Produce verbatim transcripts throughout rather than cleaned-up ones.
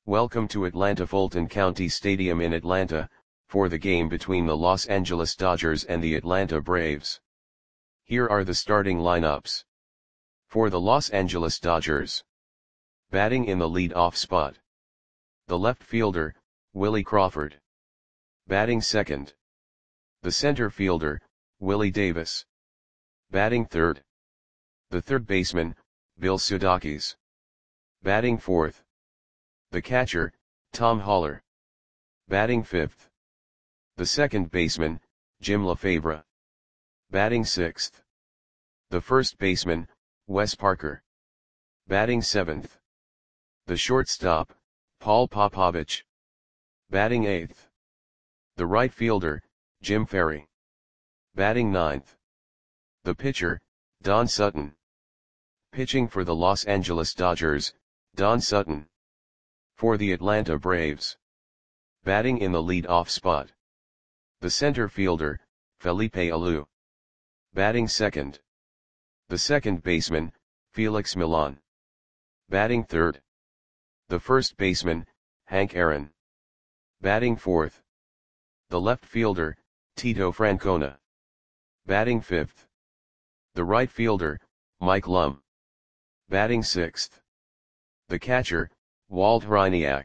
Welcome to Atlanta Fulton County Stadium in Atlanta, for the game between the Los Angeles Dodgers and the Atlanta Braves. Here are the starting lineups. For the Los Angeles Dodgers. Batting in the lead-off spot. The left fielder, Willie Crawford. Batting second. The center fielder, Willie Davis. Batting third. The third baseman, Bill Sudakis. Batting fourth. The catcher, Tom Haller. Batting fifth. The second baseman, Jim LaFavre. Batting sixth. The first baseman, Wes Parker. Batting seventh. The shortstop, Paul Popovich. Batting eighth. The right fielder, Jim Ferry. Batting ninth. The pitcher, Don Sutton. Pitching for the Los Angeles Dodgers, Don Sutton. For the Atlanta Braves. Batting in the lead-off spot. The center fielder, Felipe Alou. Batting second. The second baseman, Felix Millan. Batting third. The first baseman, Hank Aaron. Batting fourth. The left fielder, Tito Francona. Batting fifth. The right fielder, Mike Lum. Batting sixth. The catcher, Walt Hryniak.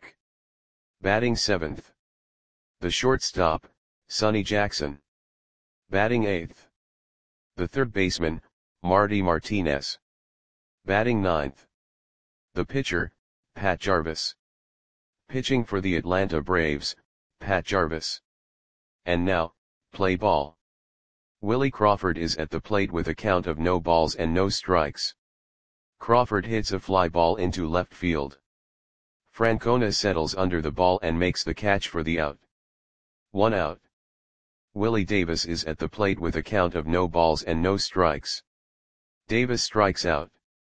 Batting seventh. The shortstop, Sonny Jackson. Batting eighth. The third baseman, Marty Martinez. Batting ninth. The pitcher, Pat Jarvis. Pitching for the Atlanta Braves, Pat Jarvis. And now, play ball. Willie Crawford is at the plate with a count of no balls and no strikes. Crawford hits a fly ball into left field. Francona settles under the ball and makes the catch for the out. One out. Willie Davis is at the plate with a count of no balls and no strikes. Davis strikes out.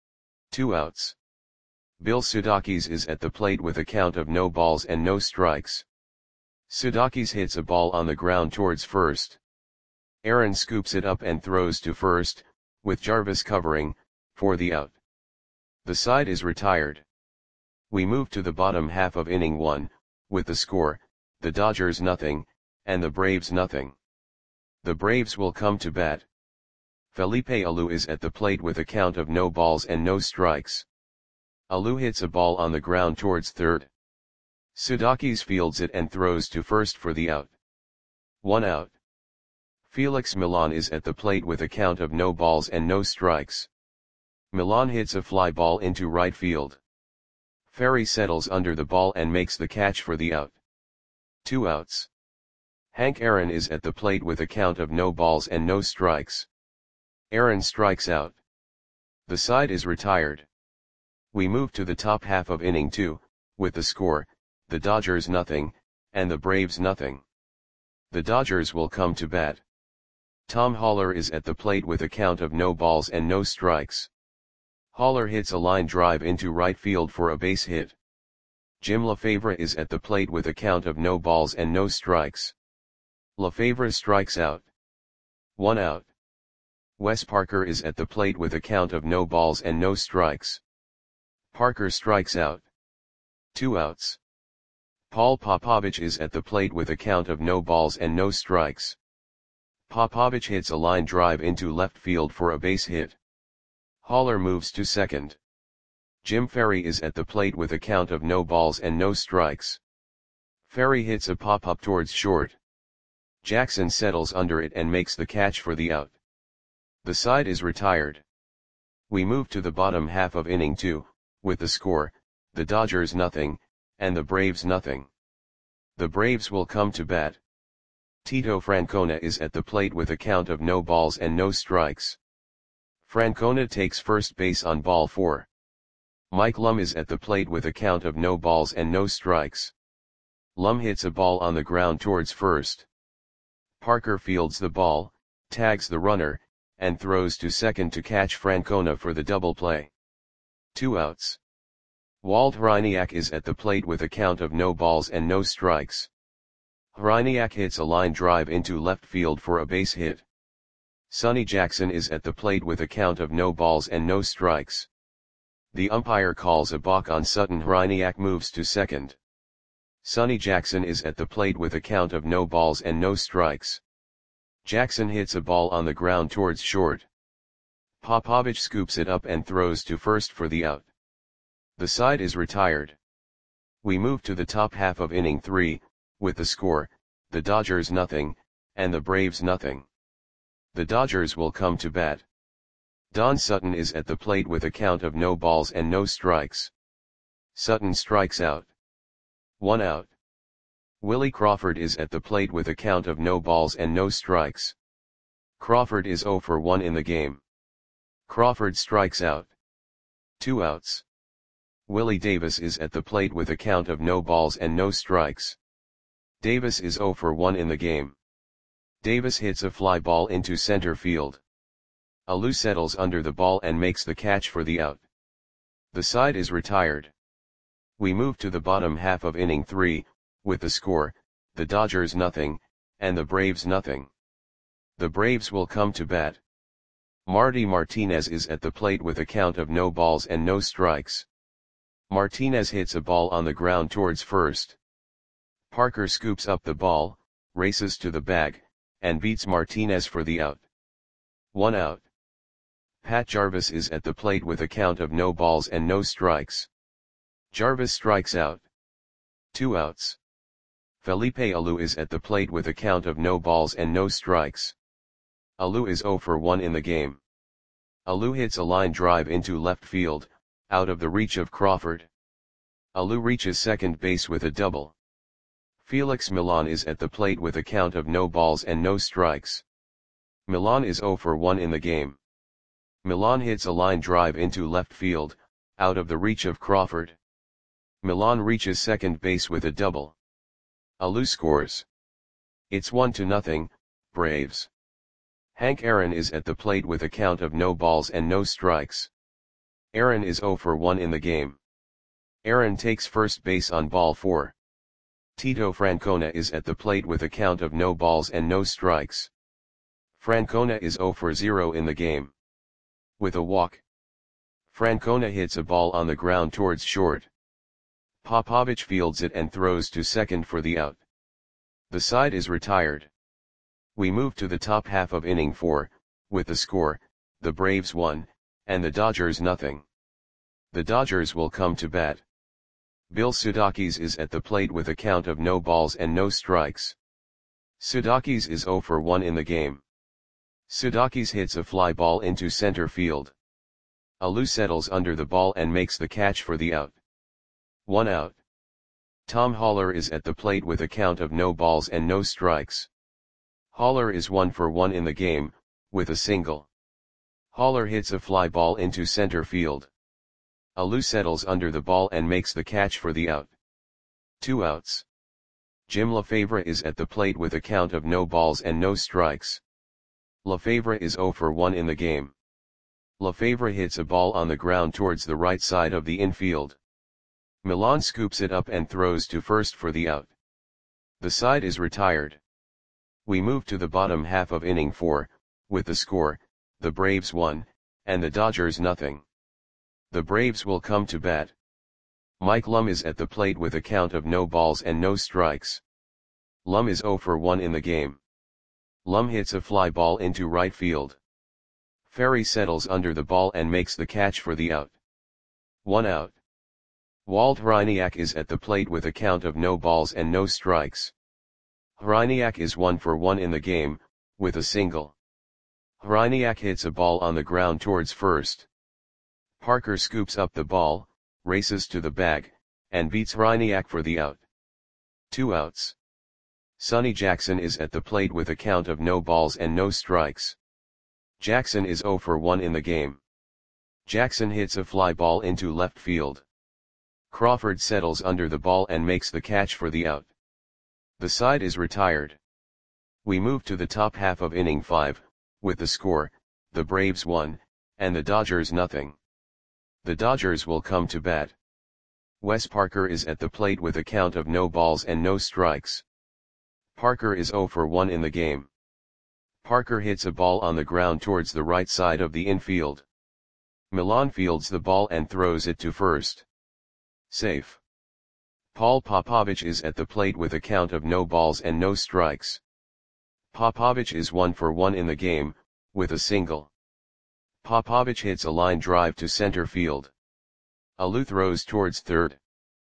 Two outs. Bill Sudakis is at the plate with a count of no balls and no strikes. Sudakis hits a ball on the ground towards first. Aaron scoops it up and throws to first, with Jarvis covering, for the out. The side is retired. We move to the bottom half of inning one, with the score, the Dodgers nothing, and the Braves nothing. The Braves will come to bat. Felipe Alou is at the plate with a count of no balls and no strikes. Alou hits a ball on the ground towards third. Sudakis fields it and throws to first for the out. One out. Felix Millan is at the plate with a count of no balls and no strikes. Millan hits a fly ball into right field. Ferry settles under the ball and makes the catch for the out. Two outs. Hank Aaron is at the plate with a count of no balls and no strikes. Aaron strikes out. The side is retired. We move to the top half of inning two, with the score, the Dodgers nothing, and the Braves nothing. The Dodgers will come to bat. Tom Haller is at the plate with a count of no balls and no strikes. Haller hits a line drive into right field for a base hit. Jim LaFavre is at the plate with a count of no balls and no strikes. LaFavre strikes out. One out. Wes Parker is at the plate with a count of no balls and no strikes. Parker strikes out. Two outs. Paul Popovich is at the plate with a count of no balls and no strikes. Popovich hits a line drive into left field for a base hit. Haller moves to second. Jim Ferry is at the plate with a count of no balls and no strikes. Ferry hits a pop-up towards short. Jackson settles under it and makes the catch for the out. The side is retired. We move to the bottom half of inning two, with the score, the Dodgers nothing, and the Braves nothing. The Braves will come to bat. Tito Francona is at the plate with a count of no balls and no strikes. Francona takes first base on ball four. Mike Lum is at the plate with a count of no balls and no strikes. Lum hits a ball on the ground towards first. Parker fields the ball, tags the runner, and throws to second to catch Francona for the double play. Two outs. Walt Hryniak is at the plate with a count of no balls and no strikes. Hryniak hits a line drive into left field for a base hit. Sonny Jackson is at the plate with a count of no balls and no strikes. The umpire calls a balk on Sutton. Hryniak moves to second. Sonny Jackson is at the plate with a count of no balls and no strikes. Jackson hits a ball on the ground towards short. Popovich scoops it up and throws to first for the out. The side is retired. We move to the top half of inning three, with the score, the Dodgers nothing, and the Braves nothing. The Dodgers will come to bat. Don Sutton is at the plate with a count of no balls and no strikes. Sutton strikes out. One out. Willie Crawford is at the plate with a count of no balls and no strikes. Crawford is oh for one in the game. Crawford strikes out. Two outs. Willie Davis is at the plate with a count of no balls and no strikes. Davis is oh for one in the game. Davis hits a fly ball into center field. Alou settles under the ball and makes the catch for the out. The side is retired. We move to the bottom half of inning three, with the score, the Dodgers nothing, and the Braves nothing. The Braves will come to bat. Marty Martinez is at the plate with a count of no balls and no strikes. Martinez hits a ball on the ground towards first. Parker scoops up the ball, races to the bag, and beats Martinez for the out. One out. Pat Jarvis is at the plate with a count of no balls and no strikes. Jarvis strikes out. Two outs. Felipe Alou is at the plate with a count of no balls and no strikes. Alou is oh for one in the game. Alou hits a line drive into left field, out of the reach of Crawford. Alou reaches second base with a double. Felix Millan is at the plate with a count of no balls and no strikes. Millan is oh for one in the game. Millan hits a line drive into left field, out of the reach of Crawford. Millan reaches second base with a double. Alou scores. It's one to nothing, Braves. Hank Aaron is at the plate with a count of no balls and no strikes. Aaron is oh for one in the game. Aaron takes first base on ball four. Tito Francona is at the plate with a count of no balls and no strikes. Francona is oh for zero in the game. With a walk. Francona hits a ball on the ground towards short. Popovich fields it and throws to second for the out. The side is retired. We move to the top half of inning four, with the score, the Braves one, and the Dodgers nothing. The Dodgers will come to bat. Bill Sudakis is at the plate with a count of no balls and no strikes. Sudakis is oh for one in the game. Sudakis hits a fly ball into center field. Alou settles under the ball and makes the catch for the out. One out. Tom Haller is at the plate with a count of no balls and no strikes. Haller is one for one in the game, with a single. Haller hits a fly ball into center field. Alou settles under the ball and makes the catch for the out. Two outs. Jim Lefebvre is at the plate with a count of no balls and no strikes. Lefebvre is oh for one in the game. Lefebvre hits a ball on the ground towards the right side of the infield. Millan scoops it up and throws to first for the out. The side is retired. We move to the bottom half of inning four, with the score, the Braves one, and the Dodgers nothing. The Braves will come to bat. Mike Lum is at the plate with a count of no balls and no strikes. Lum is oh for one in the game. Lum hits a fly ball into right field. Ferry settles under the ball and makes the catch for the out. One out. Walt Hryniak is at the plate with a count of no balls and no strikes. Hryniak is one for one in the game, with a single. Hryniak hits a ball on the ground towards first. Parker scoops up the ball, races to the bag, and beats Hryniak for the out. Two outs. Sonny Jackson is at the plate with a count of no balls and no strikes. Jackson is oh for one in the game. Jackson hits a fly ball into left field. Crawford settles under the ball and makes the catch for the out. The side is retired. We move to the top half of inning five, with the score, the Braves one, and the Dodgers nothing. The Dodgers will come to bat. Wes Parker is at the plate with a count of no balls and no strikes. Parker is oh for one in the game. Parker hits a ball on the ground towards the right side of the infield. Milan fields the ball and throws it to first. Safe. Paul Popovich is at the plate with a count of no balls and no strikes. Popovich is one for one in the game, with a single. Popovich hits a line drive to center field. Alou throws towards third.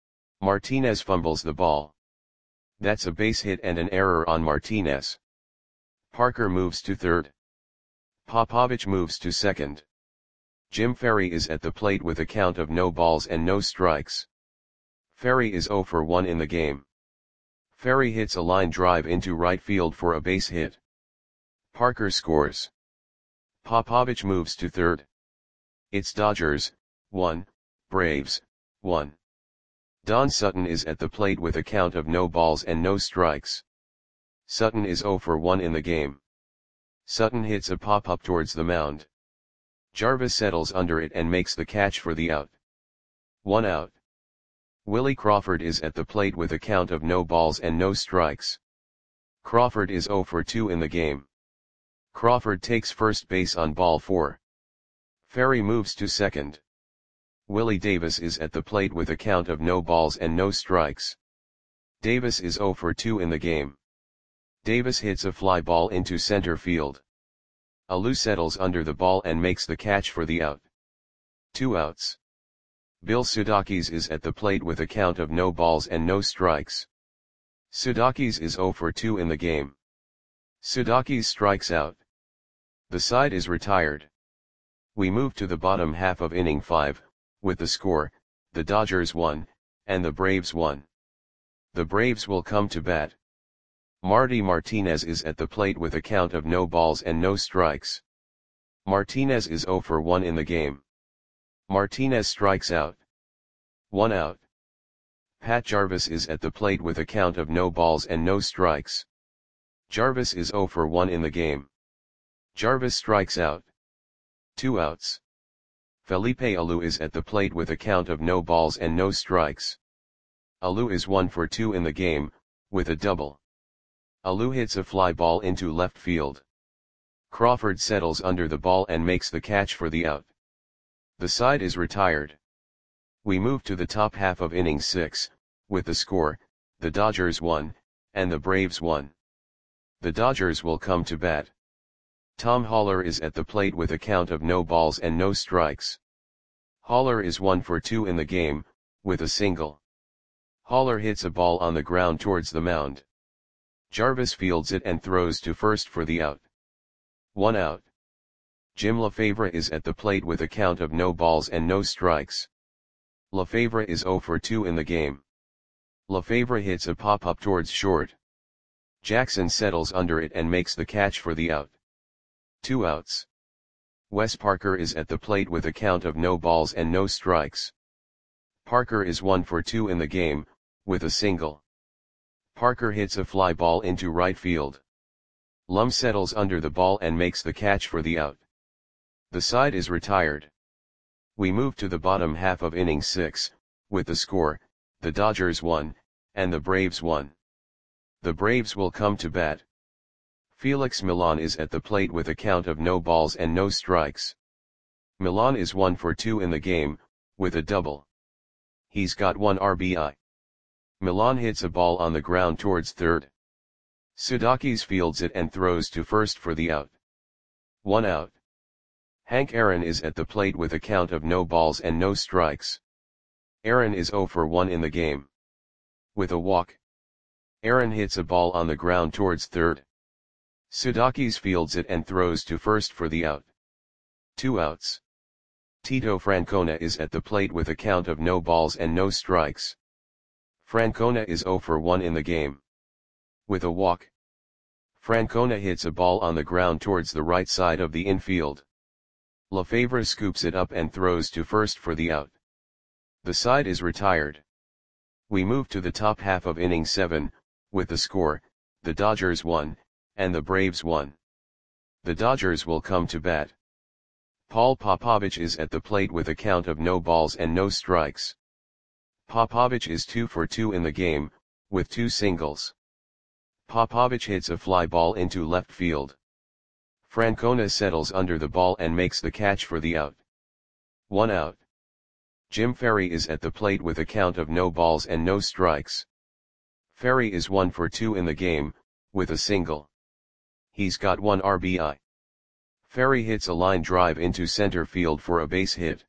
Martinez fumbles the ball. That's a base hit and an error on Martinez. Parker moves to third. Popovich moves to second. Jim Ferry is at the plate with a count of no balls and no strikes. Ferry is zero for one in the game. Ferry hits a line drive into right field for a base hit. Parker scores. Popovich moves to third. It's Dodgers, one, Braves, one. Don Sutton is at the plate with a count of no balls and no strikes. Sutton is zero for one in the game. Sutton hits a pop-up towards the mound. Jarvis settles under it and makes the catch for the out. One out. Willie Crawford is at the plate with a count of no balls and no strikes. Crawford is zero for two in the game. Crawford takes first base on ball four. Ferry moves to second. Willie Davis is at the plate with a count of no balls and no strikes. Davis is zero for two in the game. Davis hits a fly ball into center field. Alou settles under the ball and makes the catch for the out. Two outs. Bill Sudakis is at the plate with a count of no balls and no strikes. Sudakis is zero for two in the game. Sudakis strikes out. The side is retired. We move to the bottom half of inning five, with the score, the Dodgers won, and the Braves won. The Braves will come to bat. Marty Martinez is at the plate with a count of no balls and no strikes. Martinez is zero for one in the game. Martinez strikes out. One out. Pat Jarvis is at the plate with a count of no balls and no strikes. Jarvis is zero for one in the game. Jarvis strikes out. Two outs. Felipe Alou is at the plate with a count of no balls and no strikes. Alou is one for two in the game, with a double. Alou hits a fly ball into left field. Crawford settles under the ball and makes the catch for the out. The side is retired. We move to the top half of inning six, with the score, the Dodgers won, and the Braves won. The Dodgers will come to bat. Tom Haller is at the plate with a count of no balls and no strikes. Haller is one for two in the game, with a single. Haller hits a ball on the ground towards the mound. Jarvis fields it and throws to first for the out. One out. Jim LaFavre is at the plate with a count of no balls and no strikes. LaFavre is zero for two in the game. LaFavre hits a pop-up towards short. Jackson settles under it and makes the catch for the out. Two outs. Wes Parker is at the plate with a count of no balls and no strikes. Parker is one for two in the game, with a single. Parker hits a fly ball into right field. Lum settles under the ball and makes the catch for the out. The side is retired. We move to the bottom half of inning six, with the score, the Dodgers won, and the Braves won. The Braves will come to bat. Felix Milan is at the plate with a count of no balls and no strikes. Milan is one for two in the game, with a double. He's got one R B I. Milan hits a ball on the ground towards third. Sudakis fields it and throws to first for the out. One out. Hank Aaron is at the plate with a count of no balls and no strikes. Aaron is zero for one in the game. With a walk. Aaron hits a ball on the ground towards third. Sudakis fields it and throws to first for the out. Two outs. Tito Francona is at the plate with a count of no balls and no strikes. Francona is zero for one in the game. With a walk. Francona hits a ball on the ground towards the right side of the infield. LaFavre scoops it up and throws to first for the out. The side is retired. We move to the top half of inning seven, with the score, the Dodgers won, and the Braves won. The Dodgers will come to bat. Paul Popovich is at the plate with a count of no balls and no strikes. Popovich is two for two in the game, with two singles. Popovich hits a fly ball into left field. Francona settles under the ball and makes the catch for the out. One out. Jim Ferry is at the plate with a count of no balls and no strikes. Ferry is one for two in the game, with a single. He's got one R B I. Ferry hits a line drive into center field for a base hit.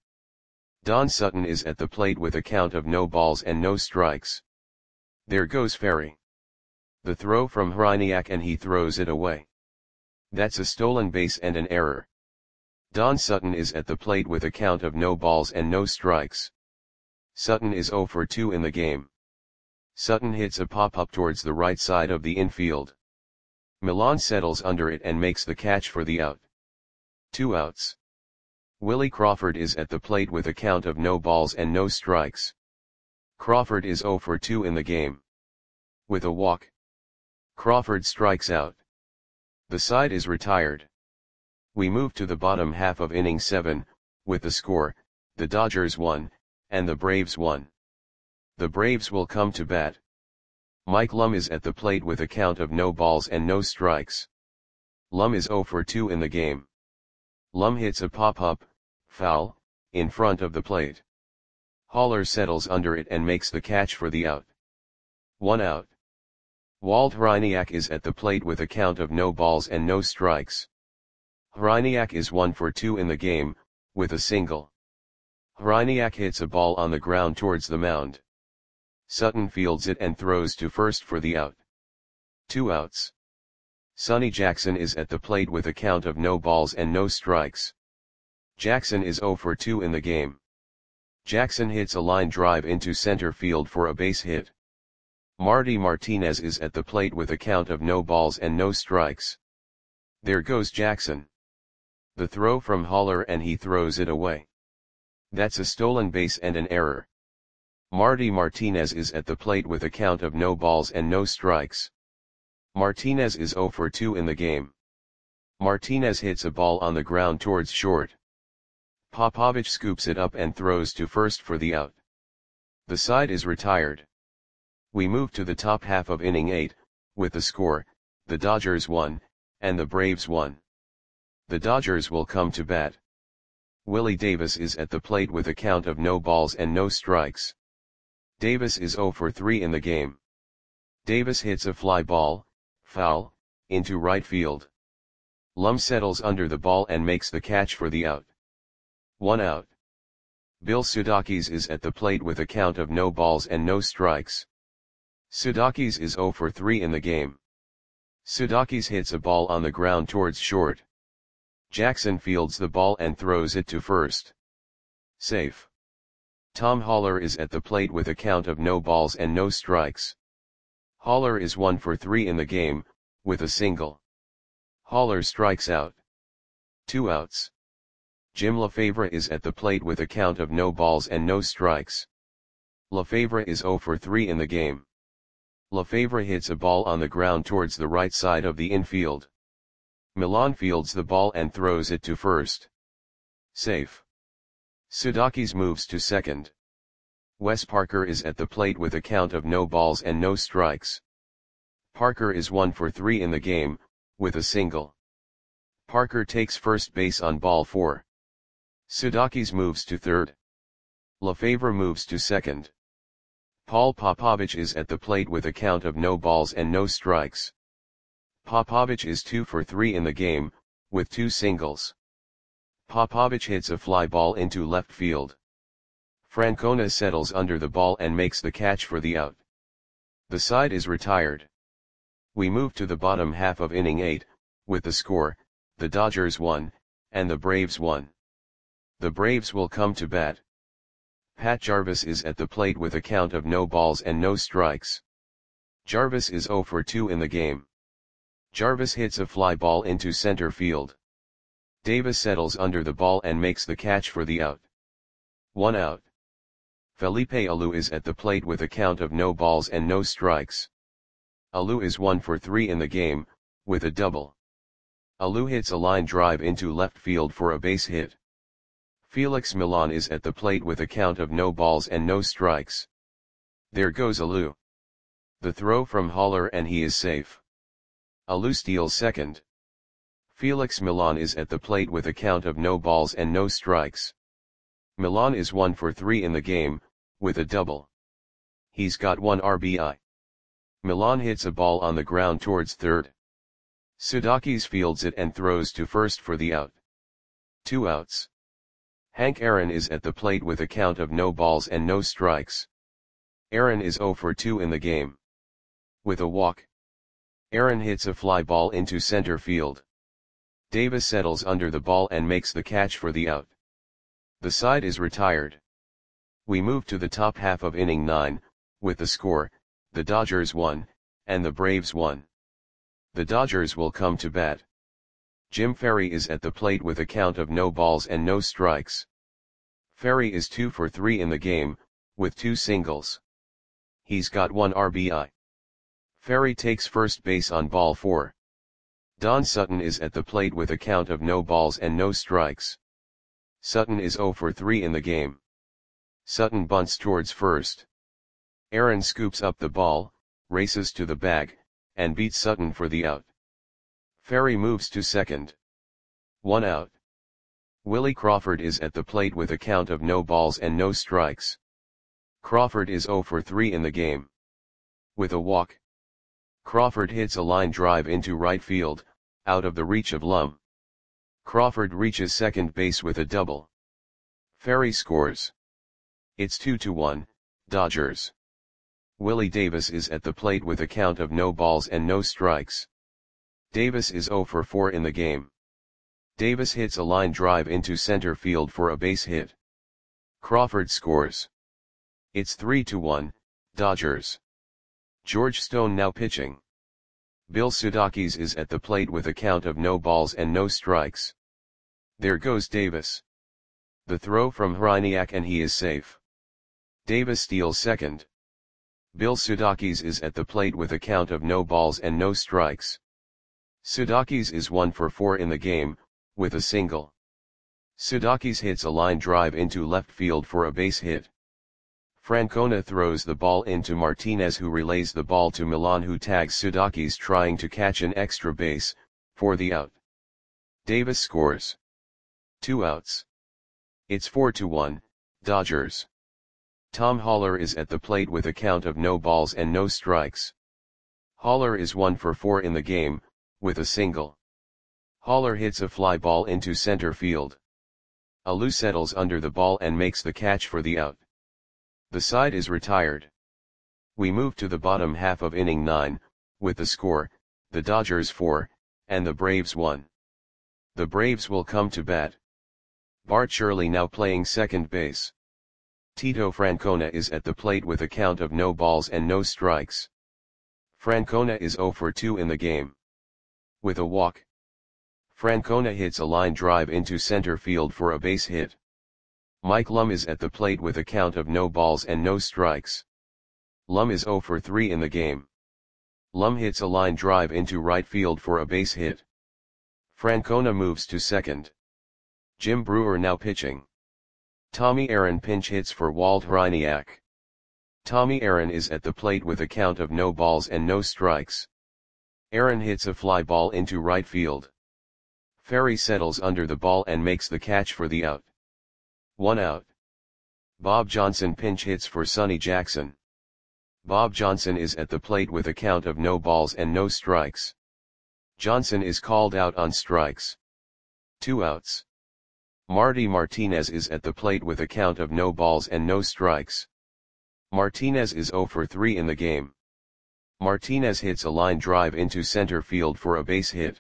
Don Sutton is at the plate with a count of no balls and no strikes. There goes Ferry. The throw from Hryniak and he throws it away. That's a stolen base and an error. Don Sutton is at the plate with a count of no balls and no strikes. Sutton is zero for two in the game. Sutton hits a pop-up towards the right side of the infield. Milan settles under it and makes the catch for the out. Two outs. Willie Crawford is at the plate with a count of no balls and no strikes. Crawford is zero for two in the game. With a walk, Crawford strikes out. The side is retired. We move to the bottom half of inning seven, with the score, the Dodgers won, and the Braves won. The Braves will come to bat. Mike Lum is at the plate with a count of no balls and no strikes. Lum is zero for two in the game. Lum hits a pop-up, foul, in front of the plate. Haller settles under it and makes the catch for the out. One out. Walt Hryniak is at the plate with a count of no balls and no strikes. Hryniak is one for two in the game, with a single. Hryniak hits a ball on the ground towards the mound. Sutton fields it and throws to first for the out. Two outs. Sonny Jackson is at the plate with a count of no balls and no strikes. Jackson is zero for two in the game. Jackson hits a line drive into center field for a base hit. Marty Martinez is at the plate with a count of no balls and no strikes. There goes Jackson. The throw from Haller and he throws it away. That's a stolen base and an error. Marty Martinez is at the plate with a count of no balls and no strikes. Martinez is zero for two in the game. Martinez hits a ball on the ground towards short. Popovich scoops it up and throws to first for the out. The side is retired. We move to the top half of inning eight, with the score, the Dodgers won, and the Braves won. The Dodgers will come to bat. Willie Davis is at the plate with a count of no balls and no strikes. Davis is zero for three in the game. Davis hits a fly ball, foul, into right field. Lum settles under the ball and makes the catch for the out. One out. Bill Sudakis is at the plate with a count of no balls and no strikes. Sudakis is zero for three in the game. Sudakis hits a ball on the ground towards short. Jackson fields the ball and throws it to first. Safe. Tom Haller is at the plate with a count of no balls and no strikes. Haller is one for three in the game, with a single. Haller strikes out. Two outs. Jim Lefebvre is at the plate with a count of no balls and no strikes. Lefebvre is zero for three in the game. Lefebvre hits a ball on the ground towards the right side of the infield. Milan fields the ball and throws it to first. Safe. Sudakis moves to second. Wes Parker is at the plate with a count of no balls and no strikes. Parker is one for three in the game, with a single. Parker takes first base on ball four. Sudakis moves to third. Lefebvre moves to second. Paul Popovich is at the plate with a count of no balls and no strikes. Popovich is two for three in the game, with two singles. Popovich hits a fly ball into left field. Francona settles under the ball and makes the catch for the out. The side is retired. We move to the bottom half of inning eight, with the score, the Dodgers won, and the Braves won. The Braves will come to bat. Pat Jarvis is at the plate with a count of no balls and no strikes. Jarvis is zero for two in the game. Jarvis hits a fly ball into center field. Davis settles under the ball and makes the catch for the out. One out. Felipe Alou is at the plate with a count of no balls and no strikes. Alou is one for three in the game, with a double. Alou hits a line drive into left field for a base hit. Felix Milan is at the plate with a count of no balls and no strikes. There goes Alou. The throw from Haller and he is safe. Alou steals second. Felix Milan is at the plate with a count of no balls and no strikes. Milan is one for three in the game, with a double. He's got one R B I. Milan hits a ball on the ground towards third. Sudakis fields it and throws to first for the out. Two outs. Hank Aaron is at the plate with a count of no balls and no strikes. Aaron is zero for two in the game. With a walk. Aaron hits a fly ball into center field. Davis settles under the ball and makes the catch for the out. The side is retired. We move to the top half of inning nine, with the score, the Dodgers won, and the Braves won. The Dodgers will come to bat. Jim Ferry is at the plate with a count of no balls and no strikes. Ferry is two for three in the game, with two singles. He's got one R B I. Ferry takes first base on ball four. Don Sutton is at the plate with a count of no balls and no strikes. Sutton is zero for three in the game. Sutton bunts towards first. Aaron scoops up the ball, races to the bag, and beats Sutton for the out. Ferry moves to second. One out. Willie Crawford is at the plate with a count of no balls and no strikes. Crawford is zero for three in the game. With a walk. Crawford hits a line drive into right field, out of the reach of Lum. Crawford reaches second base with a double. Ferry scores. It's two to one, Dodgers. Willie Davis is at the plate with a count of no balls and no strikes. Davis is zero for four in the game. Davis hits a line drive into center field for a base hit. Crawford scores. It's three to one, Dodgers. George Stone now pitching. Bill Sudakis is at the plate with a count of no balls and no strikes. There goes Davis. The throw from Hryniak and he is safe. Davis steals second. Bill Sudakis is at the plate with a count of no balls and no strikes. Sudakis is one for four in the game, with a single. Sudakis hits a line drive into left field for a base hit. Francona throws the ball into Martinez, who relays the ball to Milan, who tags Sudakis trying to catch an extra base, for the out. Davis scores. Two outs. It's four to one, Dodgers. Tom Haller is at the plate with a count of no balls and no strikes. Haller is one for four in the game, with a single. Haller hits a fly ball into center field. Alou settles under the ball and makes the catch for the out. The side is retired. We move to the bottom half of inning nine, with the score, the Dodgers four, and the Braves one. The Braves will come to bat. Bart Shirley now playing second base. Tito Francona is at the plate with a count of no balls and no strikes. Francona is zero for two in the game. With a walk. Francona hits a line drive into center field for a base hit. Mike Lum is at the plate with a count of no balls and no strikes. Lum is zero for three in the game. Lum hits a line drive into right field for a base hit. Francona moves to second. Jim Brewer now pitching. Tommy Aaron pinch hits for Walt Hryniak. Tommy Aaron is at the plate with a count of no balls and no strikes. Aaron hits a fly ball into right field. Ferry settles under the ball and makes the catch for the out. One out. Bob Johnson pinch hits for Sonny Jackson. Bob Johnson is at the plate with a count of no balls and no strikes. Johnson is called out on strikes. Two outs. Marty Martinez is at the plate with a count of no balls and no strikes. Martinez is zero for three in the game. Martinez hits a line drive into center field for a base hit.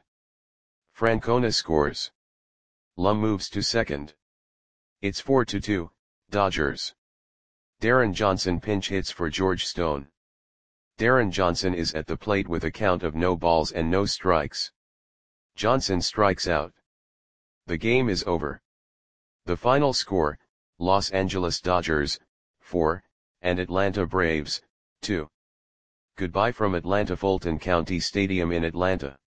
Francona scores. Lum moves to second. It's four to two, Dodgers. Darren Johnson pinch hits for George Stone. Darren Johnson is at the plate with a count of no balls and no strikes. Johnson strikes out. The game is over. The final score, Los Angeles Dodgers, four, and Atlanta Braves, two. Goodbye from Atlanta Fulton County Stadium in Atlanta.